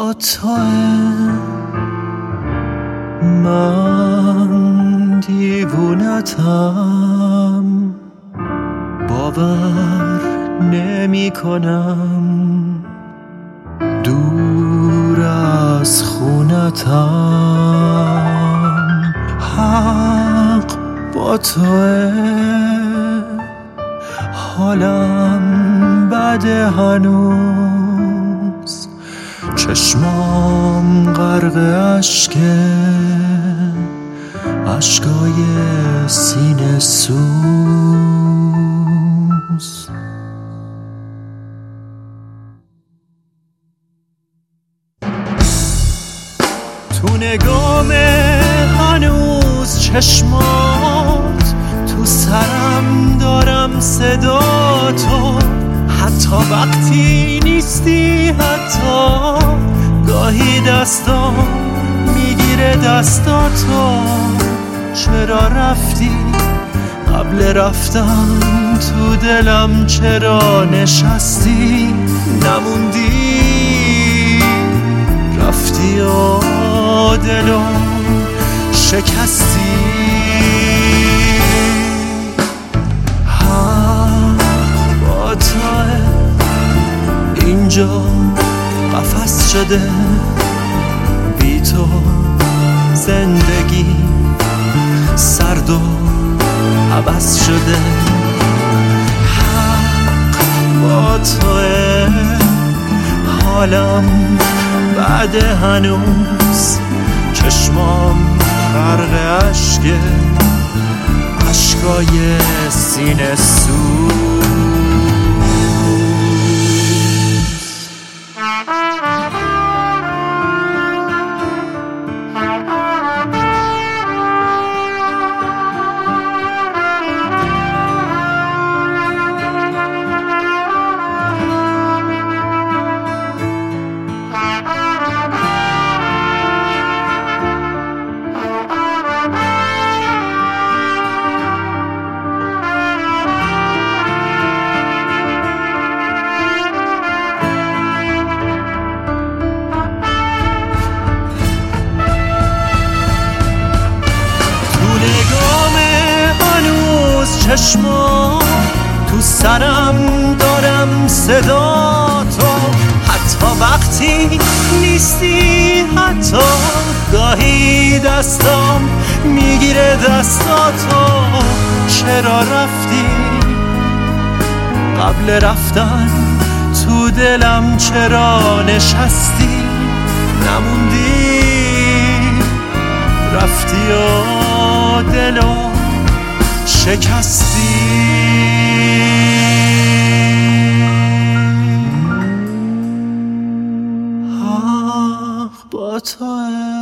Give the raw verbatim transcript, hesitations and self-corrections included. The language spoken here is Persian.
با توه، من دیوونتم، باور نمی کنم دور از خونتم. حق با توه، حالم بده هنوز، چشمام غرق اشکه، اشکای سینه سوز. تو نگام هنوز چشمات، تو سرم دارم صدا تو، حتی وقتی نیستی، حتی گاهی دستام میگیره دستاتو. چرا رفتی قبل رفتن تو دلم، چرا نشستی نموندی، رفتی و دلو شکستی. هم با توه، اینجا قفس شده، بی تو زندگی سرد و عوض شده. حق با توه، حالم بعد هنوز، چشمام غرق اشکه، اشکای سینه سوز. چشما تو سرم دارم صدا تو، حتی وقتی نیستی، حتی گاهی دستام میگیره دستاتو. چرا رفتی قبل رفتن تو دلم، چرا نشستی نموندی، رفتی و دلو شکستی. حق با توه.